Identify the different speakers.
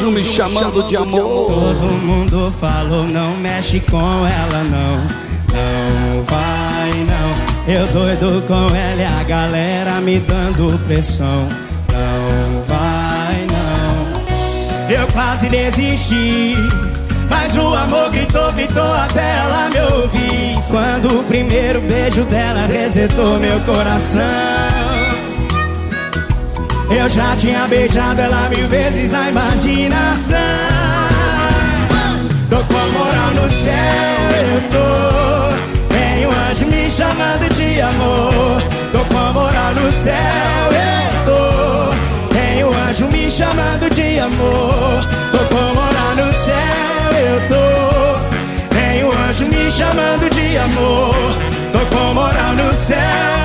Speaker 1: anjo me chamando de amor.
Speaker 2: Todo mundo falou, não mexe com ela não, não vai não. Eu doido com ela e a galera me dando pressão. Não vai não. Eu quase desisti, mas o amor gritou, gritou até ela me ouvir. Quando o primeiro beijo dela resetou meu coração. Eu já tinha beijado ela 1000 vezes na imaginação. Tô com a moral no céu, eu tô. Tem um anjo me chamando de amor. Tô com a moral no céu, eu tô. Tem um anjo me chamando de amor. Tô com a moral no céu, eu tô. Tem um anjo me chamando de amor. Tô com moral no céu.